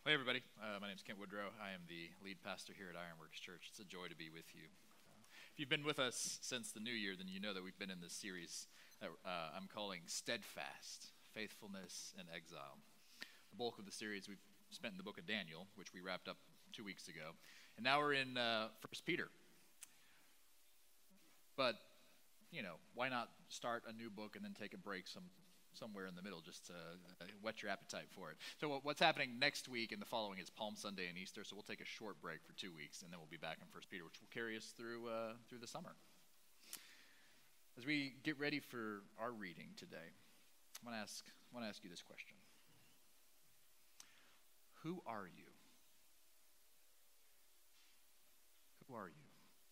Hey everybody, my name is Kent Woodrow. I am the lead pastor here at Ironworks Church. It's a joy to be with you. If you've been with us since the new year, then you know that we've been in this series that I'm calling Steadfast, Faithfulness in Exile. The bulk of the series we've spent in the book of Daniel, which we wrapped up 2 weeks ago. And now we're in 1 Peter. But, why not start a new book and then take a break somewhere in the middle just to whet your appetite for it. So what's happening next week and the following is Palm Sunday and Easter, so we'll take a short break for 2 weeks, and then we'll be back in 1 Peter, which will carry us through the summer. As we get ready for our reading today, I want to ask you this question. Who are you? Who are you?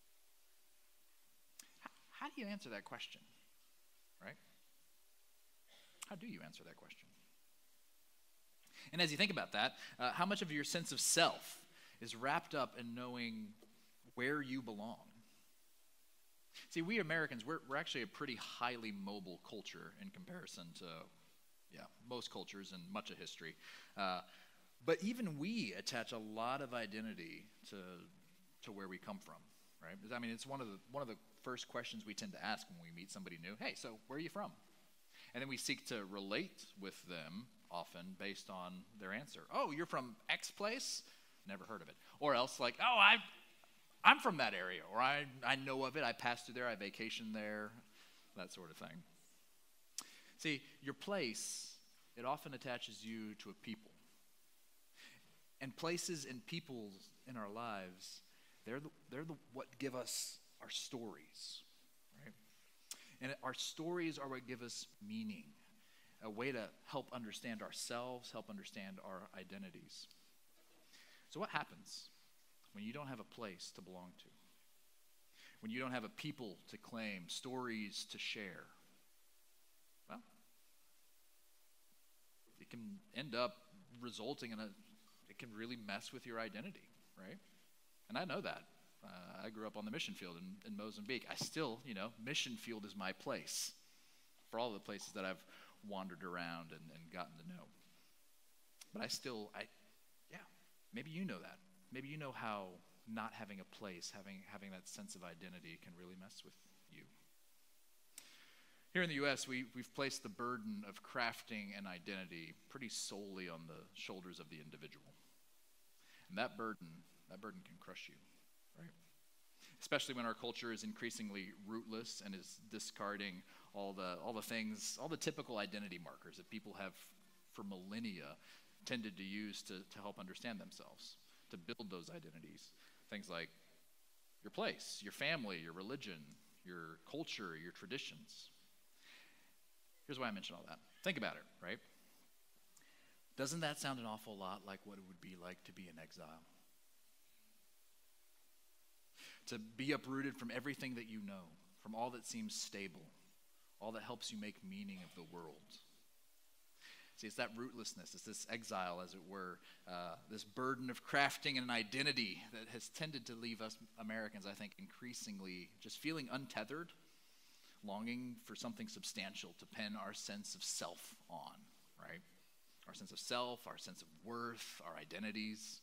How do you answer that question, right? How do you answer that question? And as you think about that, how much of your sense of self is wrapped up in knowing where you belong? See, we Americans, we're actually a pretty highly mobile culture in comparison to, most cultures and much of history. But even we attach a lot of identity to where we come from, right? I mean, it's one of the first questions we tend to ask when we meet somebody new. Hey, so where are you from? And then we seek to relate with them, often based on their answer. Oh, you're from X place? Never heard of it. Or else like, oh, I'm from that area, or I know of it, I passed through there, I vacationed there, that sort of thing. See, your place, it often attaches you to a people. And places and peoples in our lives, they're what give us our stories. And our stories are what give us meaning, a way to help understand ourselves, help understand our identities. So what happens when you don't have a place to belong to? When you don't have a people to claim, stories to share? Well, it can end up resulting in it can really mess with your identity, right? And I know that. I grew up on the mission field in Mozambique. I still, mission field is my place for all the places that I've wandered around and gotten to know. But maybe you know that. Maybe you know how not having a place, having that sense of identity can really mess with you. Here in the U.S., we've placed the burden of crafting an identity pretty solely on the shoulders of the individual. And that burden can crush you. Right? Especially when our culture is increasingly rootless and is discarding all the things, all the typical identity markers that people have for millennia tended to use to help understand themselves, to build those identities. Things like your place, your family, your religion, your culture, your traditions. Here's why I mention all that. Think about it, right? Doesn't that sound an awful lot like what it would be like to be in exile? To be uprooted from everything that you know, from all that seems stable, all that helps you make meaning of the world. See, it's that rootlessness, it's this exile, as it were, this burden of crafting an identity that has tended to leave us Americans, I think, increasingly just feeling untethered, longing for something substantial to pin our sense of self on, right? Our sense of self, our sense of worth, our identities.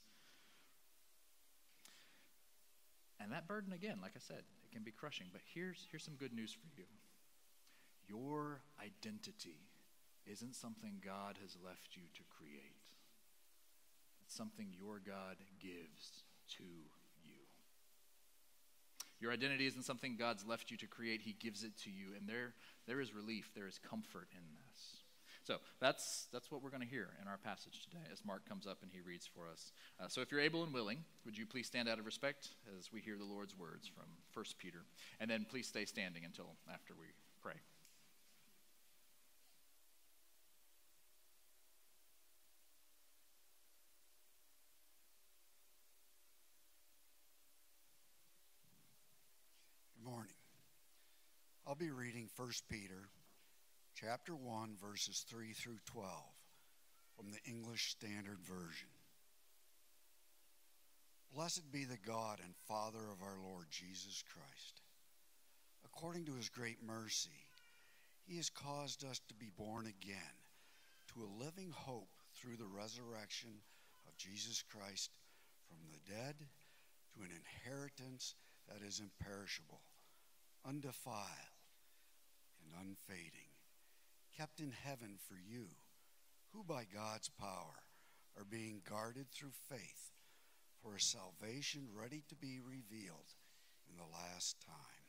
And that burden, again, like I said, it can be crushing. But here's some good news for you. Your identity isn't something God has left you to create. It's something your God gives to you. Your identity isn't something God's left you to create. He gives it to you. And there is relief. There is comfort in this. So that's what we're going to hear in our passage today as Mark comes up and he reads for us. So if you're able and willing, would you please stand out of respect as we hear the Lord's words from 1 Peter? And then please stay standing until after we pray. Good morning. I'll be reading 1 Peter chapter 1, verses 3 through 12 from the English Standard Version. Blessed be the God and Father of our Lord Jesus Christ. According to his great mercy, he has caused us to be born again to a living hope through the resurrection of Jesus Christ from the dead to an inheritance that is imperishable, undefiled, and unfading, kept in heaven for you, who by God's power are being guarded through faith for a salvation ready to be revealed in the last time.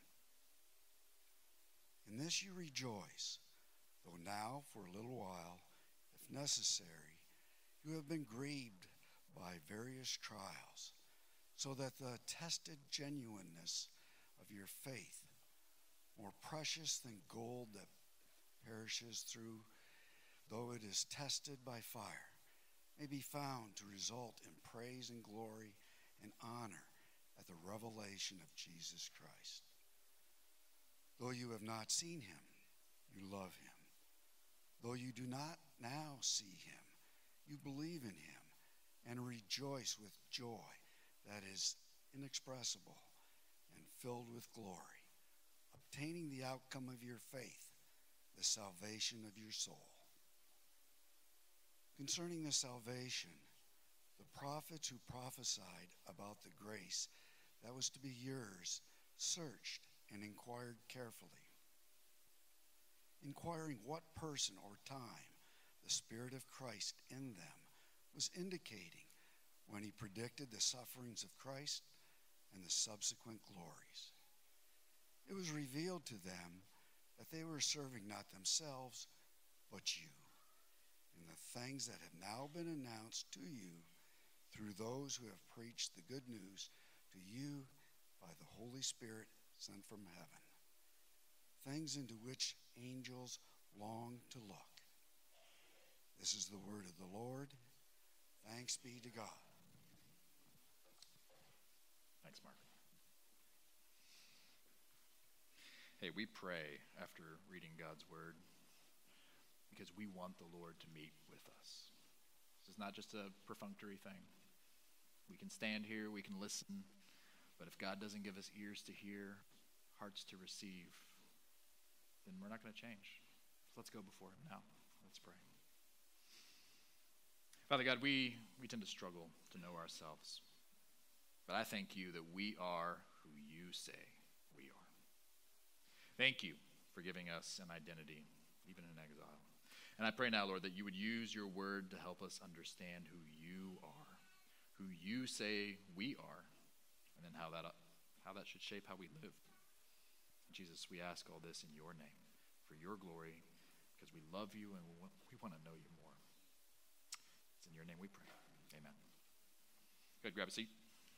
In this you rejoice, though now for a little while, if necessary, you have been grieved by various trials, so that the tested genuineness of your faith, more precious than gold that perishes through, though it is tested by fire, may be found to result in praise and glory and honor at the revelation of Jesus Christ. Though you have not seen him, you love him. Though you do not now see him, you believe in him and rejoice with joy that is inexpressible and filled with glory, obtaining the outcome of your faith, the salvation of your soul. Concerning the salvation, the prophets who prophesied about the grace that was to be yours searched and inquired carefully, inquiring what person or time the Spirit of Christ in them was indicating when he predicted the sufferings of Christ and the subsequent glories. It was revealed to them that they were serving not themselves, but you, in the things that have now been announced to you through those who have preached the good news to you by the Holy Spirit sent from heaven, things into which angels long to look. This is the word of the Lord. Thanks be to God. Thanks, Mark. Hey, we pray after reading God's word because we want the Lord to meet with us. This is not just a perfunctory thing. We can stand here, we can listen, but if God doesn't give us ears to hear, hearts to receive, then we're not going to change. So let's go before him now. Let's pray. Father God, we tend to struggle to know ourselves. But I thank you that we are who you say we are. Thank you for giving us an identity, even in exile. And I pray now, Lord, that you would use your word to help us understand who you are, who you say we are, and then how that should shape how we live. Jesus, we ask all this in your name, for your glory, because we love you and we want to know you more. It's in your name we pray. Amen. Go ahead, grab a seat.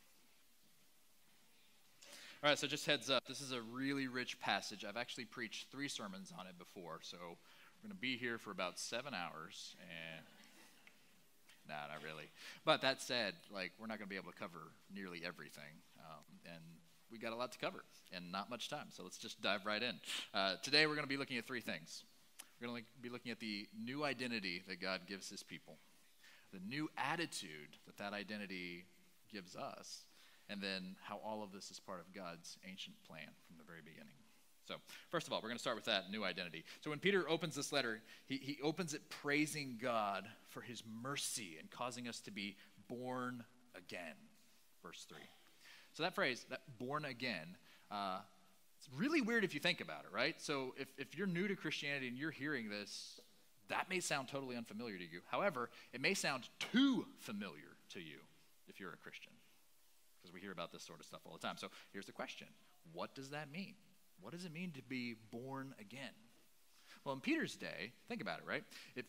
All right, so just heads up, this is a really rich passage. I've actually preached 3 sermons on it before, so we're going to be here for about 7 hours, and nah, not really. But that said, we're not going to be able to cover nearly everything, and we got a lot to cover and not much time, so let's just dive right in. Today we're going to be looking at 3 things. We're going to be looking at the new identity that God gives his people, the new attitude that identity gives us, and then how all of this is part of God's ancient plan from the very beginning. So, first of all, we're going to start with that new identity. So when Peter opens this letter, he opens it praising God for his mercy and causing us to be born again. Verse 3. So that phrase, that born again, it's really weird if you think about it, right? So if you're new to Christianity and you're hearing this, that may sound totally unfamiliar to you. However, it may sound too familiar to you if you're a Christian, because we hear about this sort of stuff all the time. So here's the question. What does that mean? What does it mean to be born again? Well, in Peter's day, think about it, right? If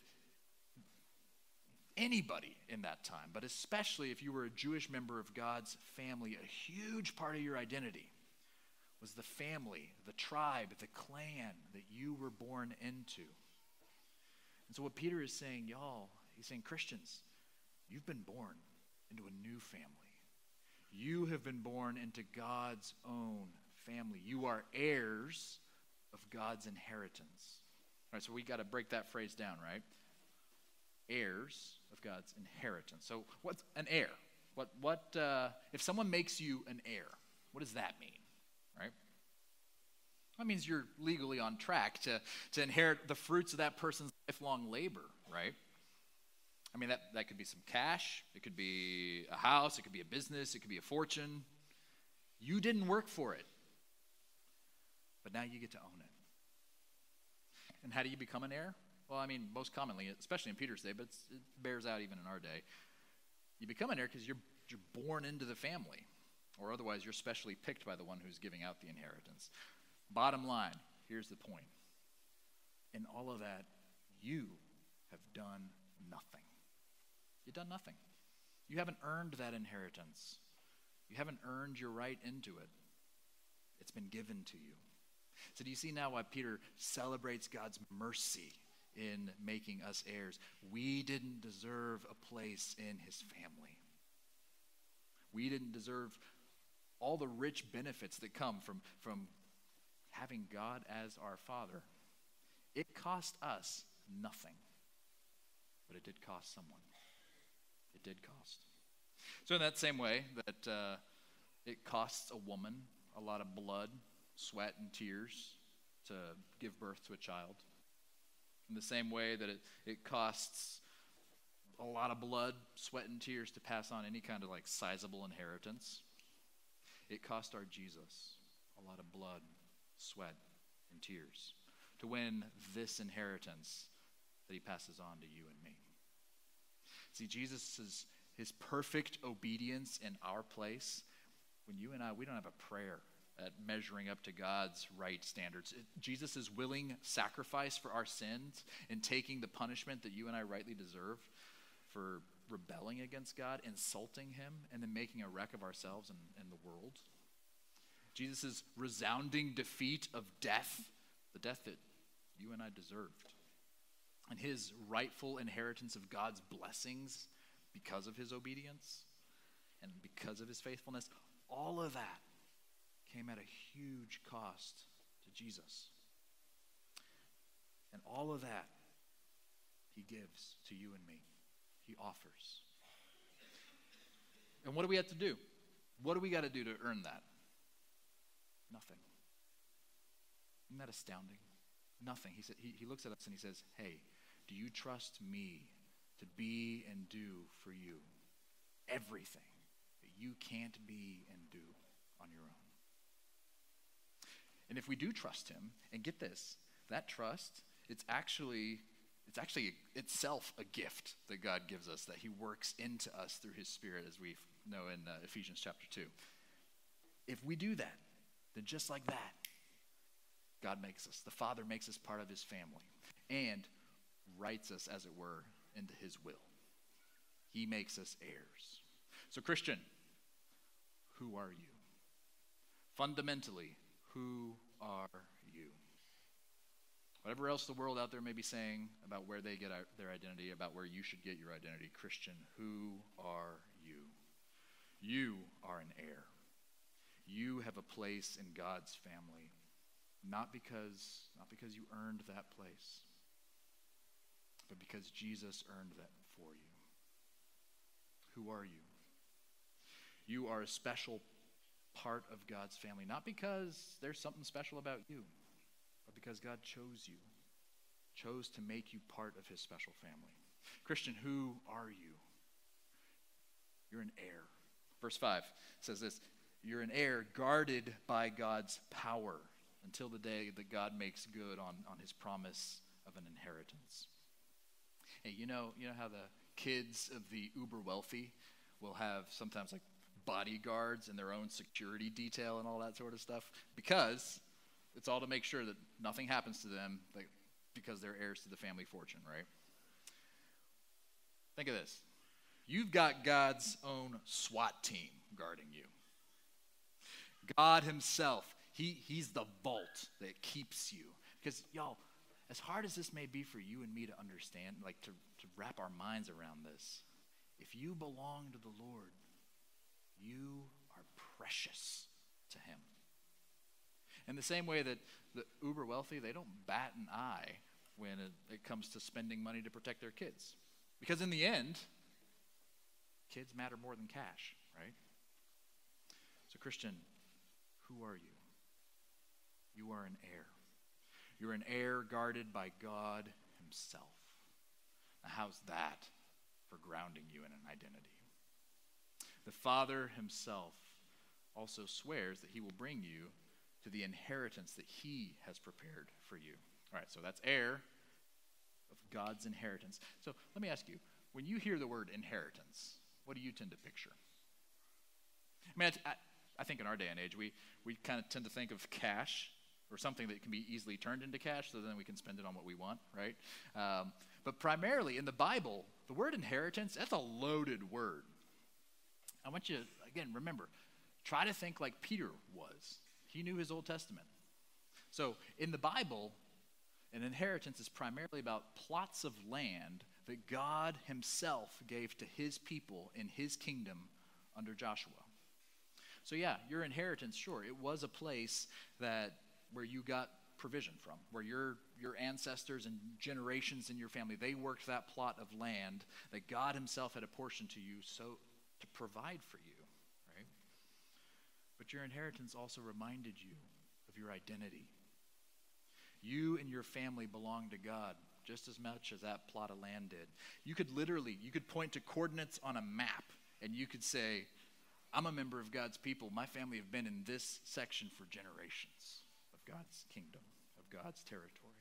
anybody in that time, but especially if you were a Jewish member of God's family, a huge part of your identity was the family, the tribe, the clan that you were born into. And so what Peter is saying, y'all, he's saying, Christians, you've been born into a new family. You have been born into God's own family. You are heirs of God's inheritance. All right, so we got to break that phrase down, right? Heirs of God's inheritance. So what's an heir? What if someone makes you an heir, what does that mean, right? That means you're legally on track to inherit the fruits of that person's lifelong labor, right? I mean, that could be some cash. It could be a house. It could be a business. It could be a fortune. You didn't work for it, but now you get to own it. And how do you become an heir? Well, I mean, most commonly, especially in Peter's day, but it bears out even in our day. You become an heir because you're born into the family, or otherwise you're specially picked by the one who's giving out the inheritance. Bottom line, here's the point. In all of that, you have done nothing. You've done nothing. You haven't earned that inheritance. You haven't earned your right into it. It's been given to you. So do you see now why Peter celebrates God's mercy in making us heirs? We didn't deserve a place in his family. We didn't deserve all the rich benefits that come from having God as our Father. It cost us nothing, but it did cost someone. It did cost. So in that same way that it costs a woman a lot of blood, sweat, and tears to give birth to a child, in the same way that it costs a lot of blood, sweat, and tears to pass on any kind of like sizable inheritance, it cost our Jesus a lot of blood, sweat, and tears to win this inheritance that he passes on to you and me. See, Jesus' his perfect obedience in our place, when you and I, we don't have a prayer at measuring up to God's right standards. Jesus' willing sacrifice for our sins and taking the punishment that you and I rightly deserve for rebelling against God, insulting him, and then making a wreck of ourselves and the world. Jesus' resounding defeat of death, the death that you and I deserved, and his rightful inheritance of God's blessings because of his obedience and because of his faithfulness, all of that came at a huge cost to Jesus. And all of that he gives to you and me. He offers. And what do we have to do? What do we got to do to earn that? Nothing. Isn't that astounding? Nothing. He looks at us and he says, hey, do you trust me to be and do for you everything that you can't be and do on your own? And if we do trust him, and get this, that trust, it's actually itself a gift that God gives us, that he works into us through his Spirit, as we know in Ephesians chapter 2. If we do that, then just like that, God makes us, the Father makes us part of his family and writes us, as it were, into his will. He makes us heirs. So Christian, who are you? Fundamentally, who are you? Whatever else the world out there may be saying about where they get their identity, about where you should get your identity, Christian, who are you? You are an heir. You have a place in God's family, not because you earned that place, but because Jesus earned that for you. Who are you? You are a special part of God's family, not because there's something special about you, but because God chose to make you part of his special family. Christian, who are you? You're an heir. Verse 5 says this, you're an heir guarded by God's power until the day that God makes good on his promise of an inheritance. Hey, you know how the kids of the uber wealthy will have sometimes like bodyguards and their own security detail and all that sort of stuff? Because it's all to make sure that nothing happens to them because they're heirs to the family fortune, right? Think of this. You've got God's own SWAT team guarding you. God himself, he's the vault that keeps you. Because, y'all, as hard as this may be for you and me to understand, like to wrap our minds around this, if you belong to the Lord, you are precious to him. In the same way that the uber wealthy, they don't bat an eye when it comes to spending money to protect their kids. Because in the end, kids matter more than cash, right? So Christian, who are you? You are an heir. You're an heir guarded by God himself. Now, how's that for grounding you in an identity. The Father himself also swears that he will bring you to the inheritance that he has prepared for you. All right, so that's heir of God's inheritance. So let me ask you, when you hear the word inheritance, what do you tend to picture? I mean, I think in our day and age, we kind of tend to think of cash or something that can be easily turned into cash so then we can spend it on what we want, right? But primarily in the Bible, the word inheritance, that's a loaded word. I want you, again, remember, try to think like Peter was. He knew his Old Testament. So in the Bible, an inheritance is primarily about plots of land that God himself gave to his people in his kingdom under Joshua. So yeah, your inheritance, sure, it was a place where you got provision from, where your ancestors and generations in your family, they worked that plot of land that God himself had apportioned to you so to provide for you, right? But your inheritance also reminded you of your identity. You and your family belong to God just as much as that plot of land did. You could point to coordinates on a map and you could say, I'm a member of God's people. My family have been in this section for generations of God's kingdom, of God's territory.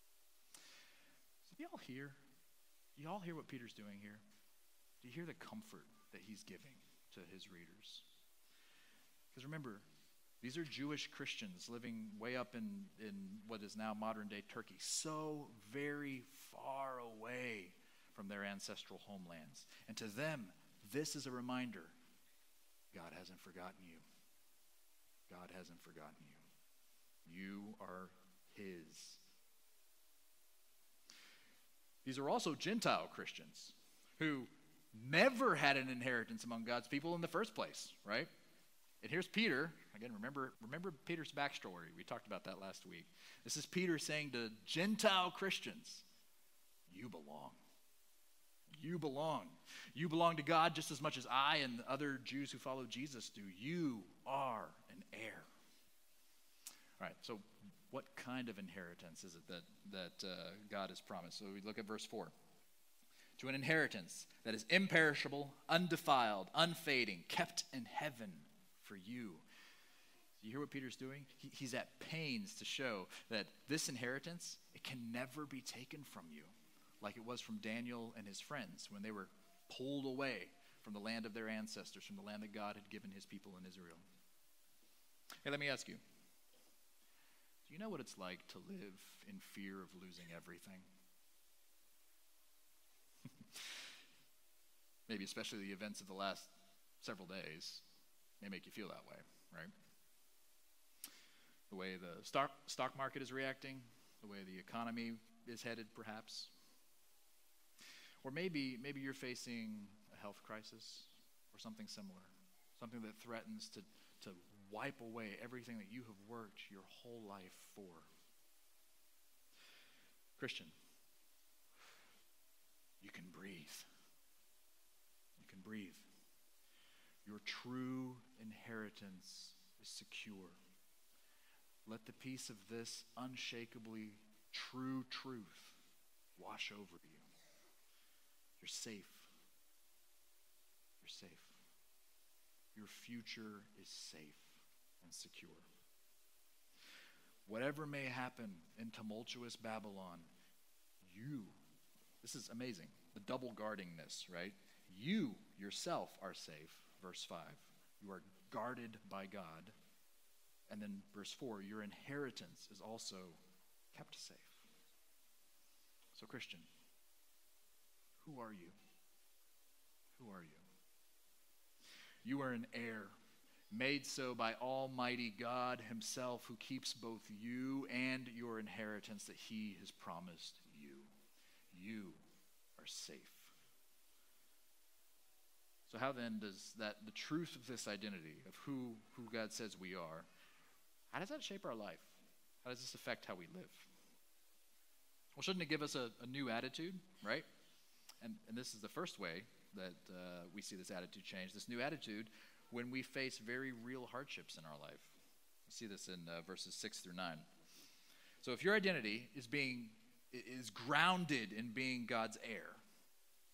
So do you all hear what Peter's doing here? Do you hear the comfort that he's giving to his readers? Because remember, these are Jewish Christians living way up in what is now modern-day Turkey, so very far away from their ancestral homelands. And to them, this is a reminder, God hasn't forgotten you. God hasn't forgotten you. You are his. These are also Gentile Christians who never had an inheritance among God's people in the first place, right? And here's Peter. Again, remember Peter's backstory. We talked about that last week. This is Peter saying to Gentile Christians, you belong. You belong. You belong to God just as much as I and the other Jews who follow Jesus do. You are an heir. All right, so what kind of inheritance is it that God has promised? So we look at verse 4. To an inheritance that is imperishable, undefiled, unfading, kept in heaven for you. You hear what Peter's doing? He's at pains to show that this inheritance, it can never be taken from you, like it was from Daniel and his friends when they were pulled away from the land of their ancestors, from the land that God had given his people in Israel. Hey, let me ask you, do you know what it's like to live in fear of losing everything? Maybe especially the events of the last several days may make you feel that way, right? The way the stock market is reacting, the way the economy is headed, perhaps. Or maybe you're facing a health crisis or something similar, something that threatens to wipe away everything that you have worked your whole life for. Christian, you can breathe. You can breathe. Your true inheritance is secure. Let the peace of this unshakably true truth wash over you. You're safe. You're safe. Your future is safe and secure. Whatever may happen in tumultuous Babylon, this is amazing, the double guardingness, right? You yourself are safe, verse 5. You are guarded by God. And then verse 4, your inheritance is also kept safe. So Christian, who are you? Who are you? You are an heir, made so by Almighty God himself, who keeps both you and your inheritance that he has promised you. You are safe. So how then does the truth of this identity, of who God says we are, how does that shape our life? How does this affect how we live? Well, shouldn't it give us a new attitude, right? And this is the first way that we see this attitude change. This new attitude when we face very real hardships in our life. We see this in verses 6 through 9. So if your identity is grounded in being God's heir,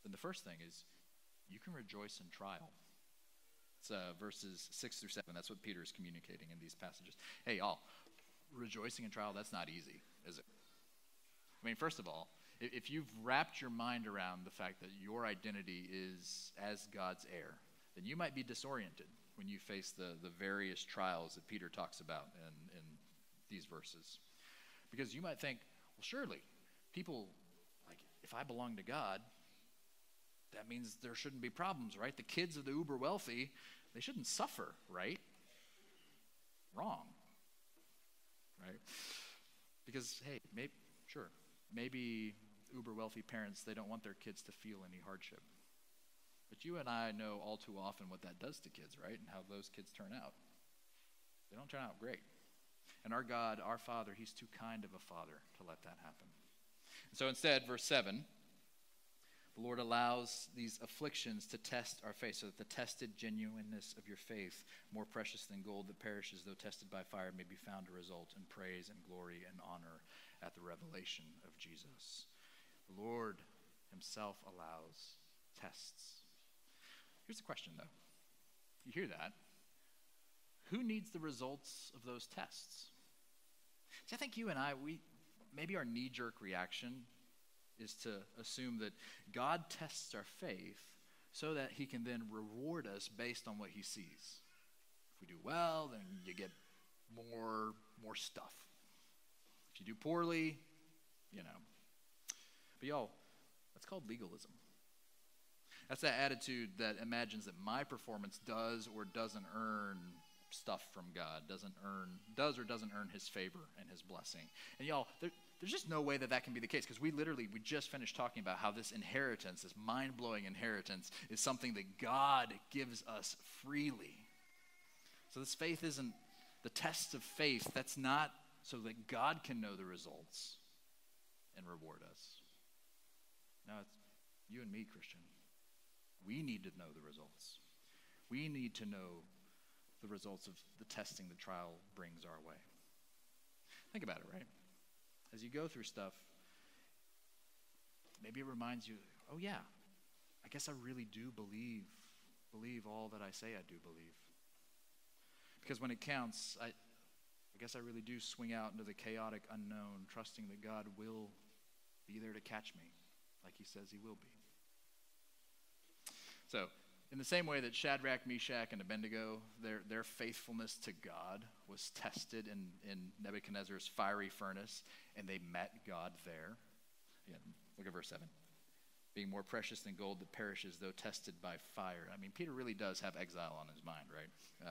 then the first thing is you can rejoice in trial. It's verses 6 through 7. That's what Peter is communicating in these passages. Hey, y'all, rejoicing in trial, that's not easy, is it? I mean, first of all, if you've wrapped your mind around the fact that your identity is as God's heir, then you might be disoriented when you face the various trials that Peter talks about in these verses. Because you might think, well, surely, people, like, if I belong to God, that means there shouldn't be problems, right? The kids of the uber wealthy, they shouldn't suffer, right? Wrong, right? Because, hey, maybe uber wealthy parents, they don't want their kids to feel any hardship. But you and I know all too often what that does to kids, right? And how those kids turn out. They don't turn out great. And our God, our Father, he's too kind of a father to let that happen. And so instead, verse 7, the Lord allows these afflictions to test our faith, so that the tested genuineness of your faith, more precious than gold that perishes, though tested by fire, may be found to result in praise and glory and honor at the revelation of Jesus. The Lord himself allows tests. Here's the question, though. You hear that? Who needs the results of those tests? See, I think you and I, maybe our knee-jerk reaction is to assume that God tests our faith so that he can then reward us based on what he sees. If we do well, then you get more stuff. If you do poorly, But y'all, that's called legalism. That's that attitude that imagines that my performance does or doesn't earn stuff from God, does or doesn't earn his favor and his blessing. And y'all, there's just no way that can be the case, because we just finished talking about how this inheritance, this mind-blowing inheritance, is something that God gives us freely. So this faith isn't, the test of faith, that's not so that God can know the results and reward us. No, it's you and me, Christian. We need to know the results. We need to know the results of the testing the trial brings our way. Think about it, right? As you go through stuff, maybe it reminds you, oh yeah, I guess I really do believe all that I say I do believe. Because when it counts, I guess I really do swing out into the chaotic unknown, trusting that God will be there to catch me, like he says he will be. So, in the same way that Shadrach, Meshach, and Abednego, their faithfulness to God was tested in Nebuchadnezzar's fiery furnace, and they met God there. Again, look at verse 7. Being more precious than gold that perishes, though tested by fire. I mean, Peter really does have exile on his mind, right?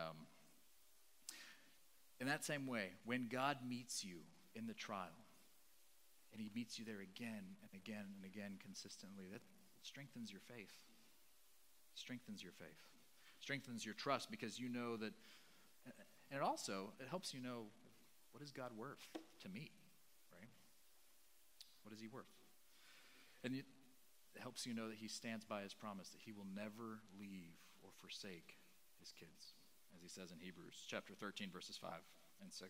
In that same way, when God meets you in the trial, and he meets you there again and again and again consistently, that strengthens your faith. Strengthens your faith. Strengthens your trust, because you know that, and it helps you know, what is God worth to me, right? What is he worth? And it helps you know that he stands by his promise, that he will never leave or forsake his kids, as he says in Hebrews chapter 13, verses 5 and 6.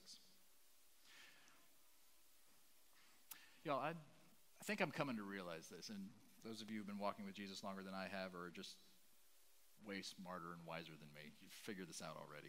Y'all, I think I'm coming to realize this, and those of you who've been walking with Jesus longer than I have are just way smarter and wiser than me. You've figured this out already.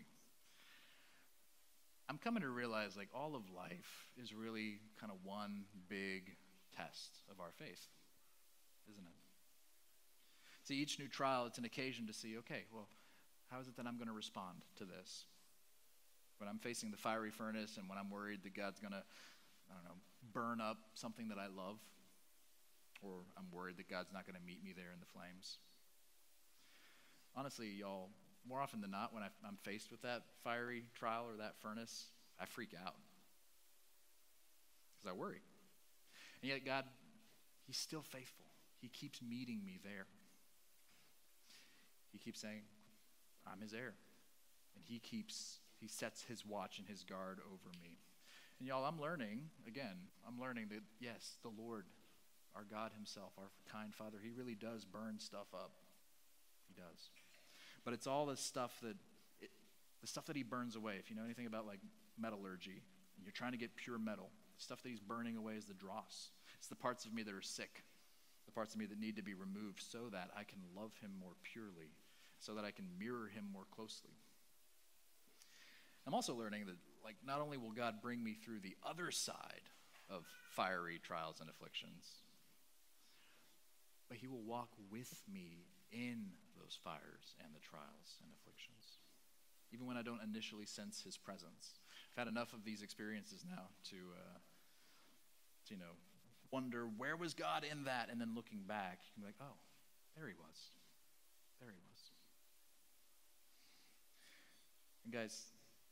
I'm coming to realize, like, all of life is really kind of one big test of our faith, isn't it? See, each new trial, it's an occasion to see, okay, well, how is it that I'm going to respond to this? When I'm facing the fiery furnace and when I'm worried that God's going to, burn up something that I love, or I'm worried that God's not going to meet me there in the flames. Honestly, y'all, more often than not, when I'm faced with that fiery trial or that furnace, I freak out because I worry. And yet God, he's still faithful. He keeps meeting me there. He keeps saying, I'm his heir. And he sets his watch and his guard over me. And y'all, I'm learning that, yes, the Lord, our God himself, our kind Father, he really does burn stuff up. He does. But it's all the stuff that he burns away. If you know anything about, like, metallurgy, and you're trying to get pure metal, the stuff that he's burning away is the dross. It's the parts of me that are sick, the parts of me that need to be removed so that I can love him more purely, so that I can mirror him more closely. I'm also learning that, like, not only will God bring me through the other side of fiery trials and afflictions, but he will walk with me in those fires and the trials and afflictions, even when I don't initially sense his presence. I've had enough of these experiences now to wonder, where was God in that? And then looking back, you can be like, oh, there he was. There he was. And guys,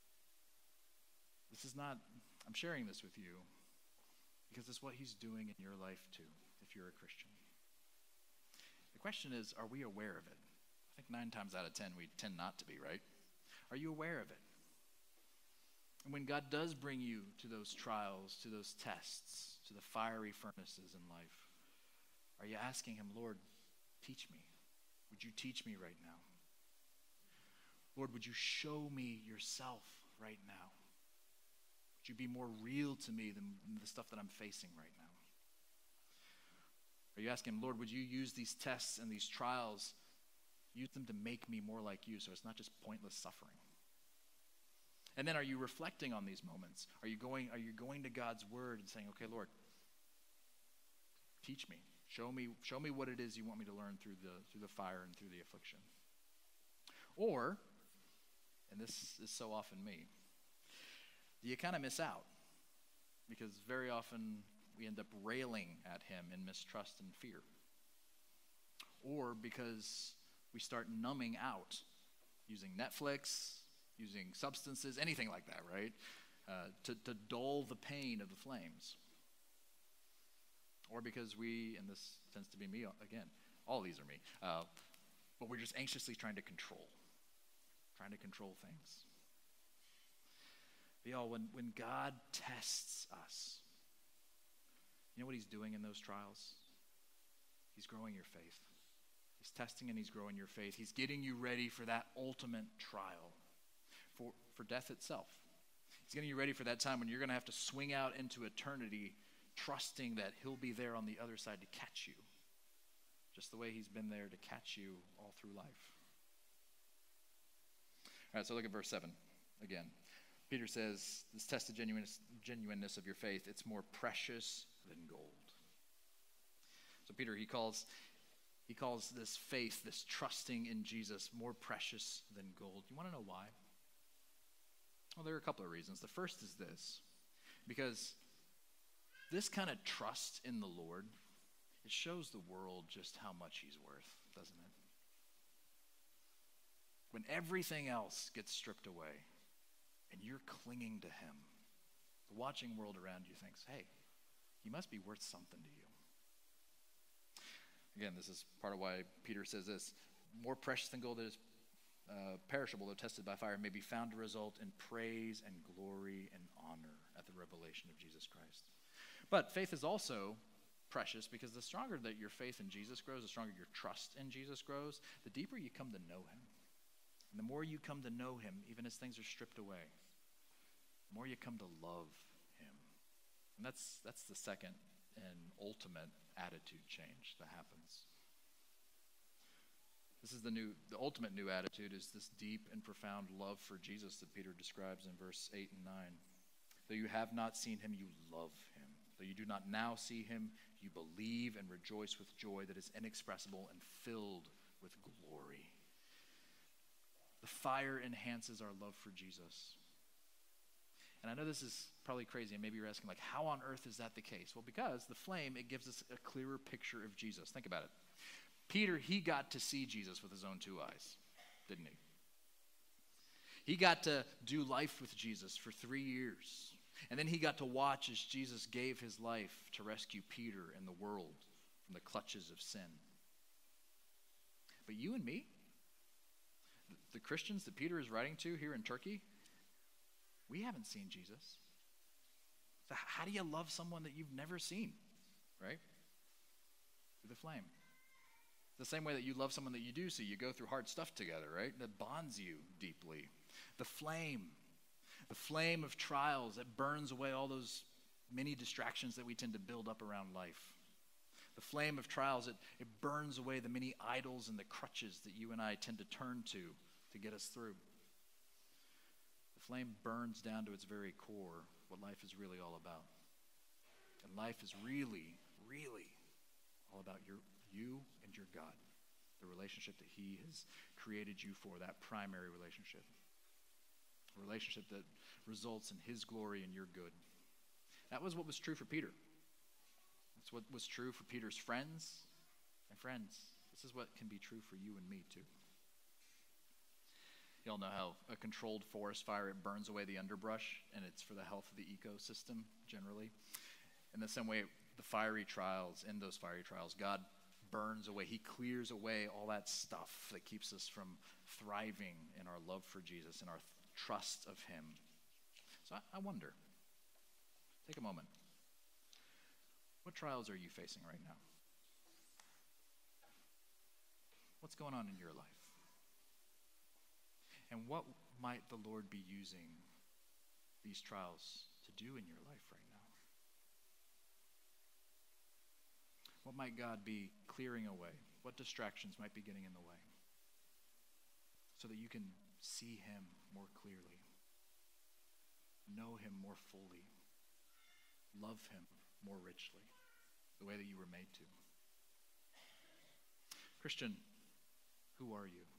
I'm sharing this with you because it's what he's doing in your life too, if you're a Christian. The question is, are we aware of it? I think 9 times out of 10, we tend not to be, right? Are you aware of it? And when God does bring you to those trials, to those tests, to the fiery furnaces in life, are you asking him, Lord, teach me? Would you teach me right now? Lord, would you show me yourself right now? Would you be more real to me than the stuff that I'm facing right now? Are you asking him, Lord, would you use these tests and these trials, use them to make me more like you so it's not just pointless suffering? And then are you reflecting on these moments? Are you going to God's word and saying, okay, Lord, teach me. Show me what it is you want me to learn through the fire and through the affliction. Or, and this is so often me, you kind of miss out, because very often we end up railing at him in mistrust and fear. Or because we start numbing out using Netflix, using substances, anything like that, right? To dull the pain of the flames. Or because and this tends to be me again, all these are me, but we're just anxiously trying to control things. But y'all, when God tests us, you know what he's doing in those trials? He's growing your faith. He's testing and he's growing your faith. He's getting you ready for that ultimate trial, for death itself. He's getting you ready for that time when you're going to have to swing out into eternity, trusting that he'll be there on the other side to catch you, just the way he's been there to catch you all through life. All right, so look at verse 7 again. Peter says, this test of genuineness of your faith, it's more precious than gold. So Peter, he calls this faith, this trusting in Jesus, more precious than gold. You want to know why? Well, there are a couple of reasons. The first is this, because this kind of trust in the Lord, it shows the world just how much he's worth, doesn't it? When everything else gets stripped away and you're clinging to him, the watching world around you thinks, hey, he must be worth something to you. Again, this is part of why Peter says this, more precious than gold that is perishable, though tested by fire, may be found to result in praise and glory and honor at the revelation of Jesus Christ. But faith is also precious because the stronger that your faith in Jesus grows, the stronger your trust in Jesus grows, the deeper you come to know him. And the more you come to know him, even as things are stripped away, the more you come to love him. And that's the second and ultimate attitude change that happens. This is the ultimate new attitude is this deep and profound love for Jesus that Peter describes in verse 8 and 9. Though you have not seen him, you love him. Though you do not now see him, you believe and rejoice with joy that is inexpressible and filled with glory. The fire enhances our love for Jesus. And I know this is probably crazy, and maybe you're asking, like, how on earth is that the case? Well, because the flame, it gives us a clearer picture of Jesus. Think about it. Peter, he got to see Jesus with his own 2 eyes, didn't he? He got to do life with Jesus for 3 years. And then he got to watch as Jesus gave his life to rescue Peter and the world from the clutches of sin. But you and me, the Christians that Peter is writing to here in Turkey, we haven't seen Jesus. So how do you love someone that you've never seen, right? Through the flame. The same way that you love someone that you do see. You go through hard stuff together, right? That bonds you deeply. The flame of trials that burns away all those many distractions that we tend to build up around life. The flame of trials, it burns away the many idols and the crutches that you and I tend to turn to get us through. The flame burns down to its very core what life is really all about. And life is really, really all about you and your God, the relationship that he has created you for, that primary relationship. A relationship that results in his glory and your good. That was what was true for Peter. That's what was true for Peter's friends. And friends, this is what can be true for you and me too. You all know how a controlled forest fire, it burns away the underbrush, and it's for the health of the ecosystem generally. In the same way, the fiery trials, in those fiery trials, God burns away, he clears away all that stuff that keeps us from thriving in our love for Jesus and our trust of him. So I wonder, take a moment. What trials are you facing right now? What's going on in your life? And what might the Lord be using these trials to do in your life right now? What might God be clearing away? What distractions might be getting in the way? So that you can see him more clearly, know him more fully, love him more richly, the way that you were made to. Christian, who are you?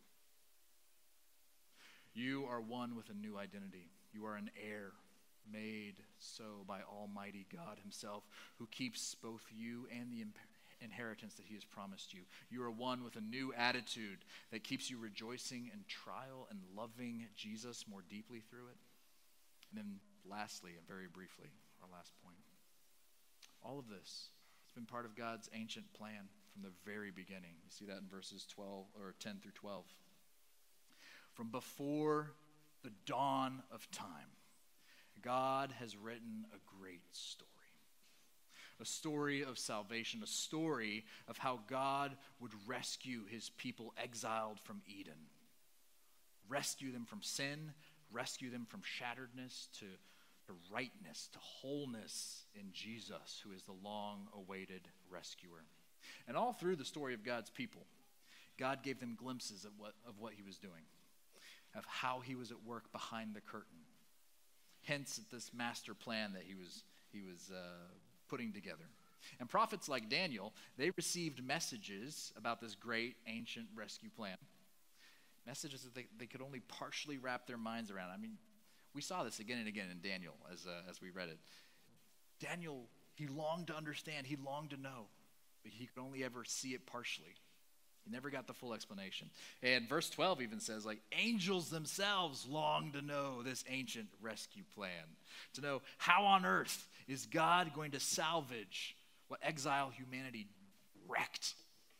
You are one with a new identity. You are an heir made so by Almighty God himself, who keeps both you and the inheritance that he has promised you. You are one with a new attitude that keeps you rejoicing in trial and loving Jesus more deeply through it. And then lastly, and very briefly, our last point. All of this has been part of God's ancient plan from the very beginning. You see that in verses 10 through 12. From before the dawn of time, God has written a great story. A story of salvation, a story of how God would rescue his people exiled from Eden. Rescue them from sin, rescue them from shatteredness to rightness, to wholeness in Jesus, who is the long-awaited rescuer. And all through the story of God's people, God gave them glimpses of what he was doing, of how he was at work behind the curtain. Hence, this master plan that he was putting together. And prophets like Daniel, they received messages about this great ancient rescue plan. Messages that they could only partially wrap their minds around. I mean, we saw this again and again in Daniel as we read it. Daniel, he longed to understand, he longed to know, but he could only ever see it partially. He never got the full explanation. And verse 12 even says, like, angels themselves long to know this ancient rescue plan, to know how on earth is God going to salvage what exile humanity wrecked.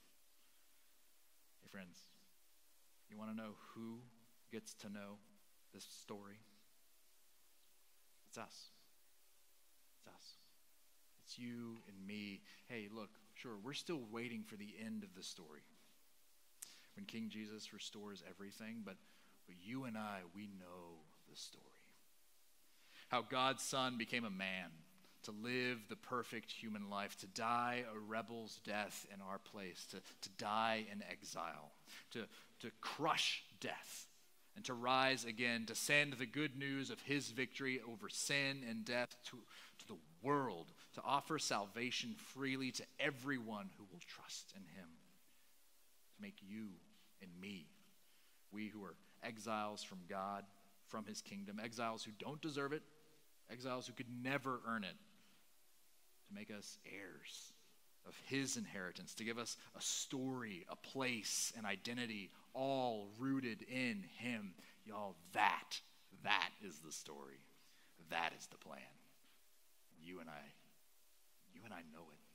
Hey, friends, you want to know who gets to know this story? It's us. It's us. It's you and me. Hey, look, sure, we're still waiting for the end of the story, when King Jesus restores everything, but you and I, we know the story. How God's Son became a man to live the perfect human life, to die a rebel's death in our place, to die in exile, to crush death, and to rise again, to send the good news of his victory over sin and death to the world, to offer salvation freely to everyone who will trust in him. To make you and me, we who are exiles from God, from his kingdom, exiles who don't deserve it, exiles who could never earn it, to make us heirs of his inheritance, to give us a story, a place, an identity, all rooted in him. Y'all, that is the story. That is the plan. You and I know it.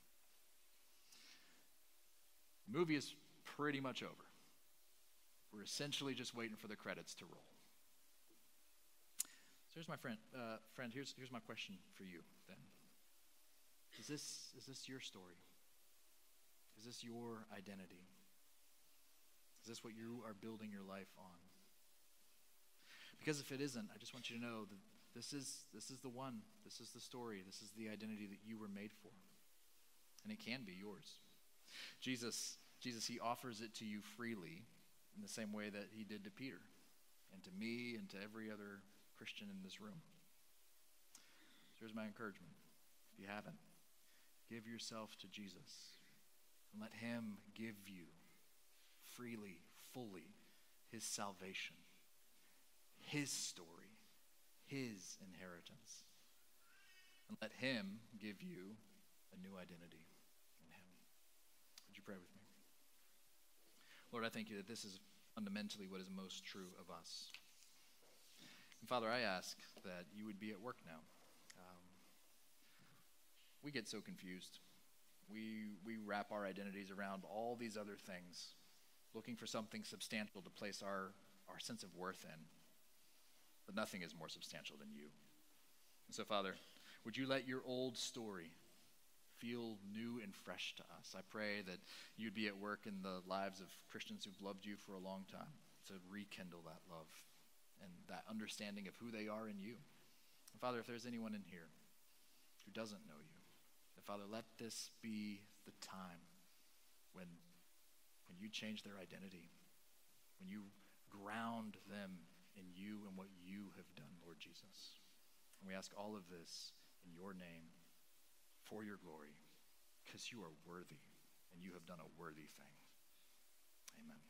The movie is pretty much over. We're essentially just waiting for the credits to roll. So here's my friend. Here's my question for you then. Is this your story? Is this your identity? Is this what you are building your life on? Because if it isn't, I just want you to know that this is the one. This is the story. This is the identity that you were made for. And it can be yours. Jesus, he offers it to you freely in the same way that he did to Peter and to me and to every other Christian in this room. So here's my encouragement. If you haven't, give yourself to Jesus and let him give you freely, fully, his salvation, his story, his inheritance. And let him give you a new identity in him. Would you pray with me? Lord, I thank you that this is fundamentally what is most true of us. And Father, I ask that you would be at work now. We get so confused. We wrap our identities around all these other things, looking for something substantial to place our sense of worth in. But nothing is more substantial than you. And so, Father, would you let your old story feel new and fresh to us? I pray that you'd be at work in the lives of Christians who've loved you for a long time to rekindle that love and that understanding of who they are in you. And Father, if there's anyone in here who doesn't know you, Father, let this be the time when you change their identity, when you ground them in you and what you have done, Lord Jesus. And we ask all of this in your name, for your glory, because you are worthy and you have done a worthy thing. Amen.